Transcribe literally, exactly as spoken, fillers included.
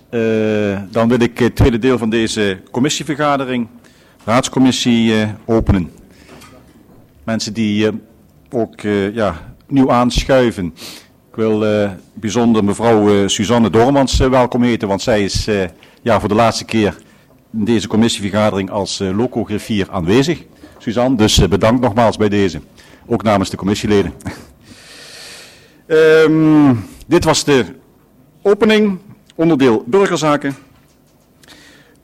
Uh, dan wil ik het tweede deel van deze commissievergadering, raadscommissie, uh, openen. Mensen die uh, ook uh, ja, nieuw aanschuiven. Ik wil uh, bijzonder mevrouw uh, Suzanne Dormans uh, welkom heten, want zij is uh, ja, voor de laatste keer in deze commissievergadering als uh, locogriffier aanwezig. Suzanne, dus uh, bedankt nogmaals bij deze. Ook namens de commissieleden. um, dit was de opening, onderdeel burgerzaken.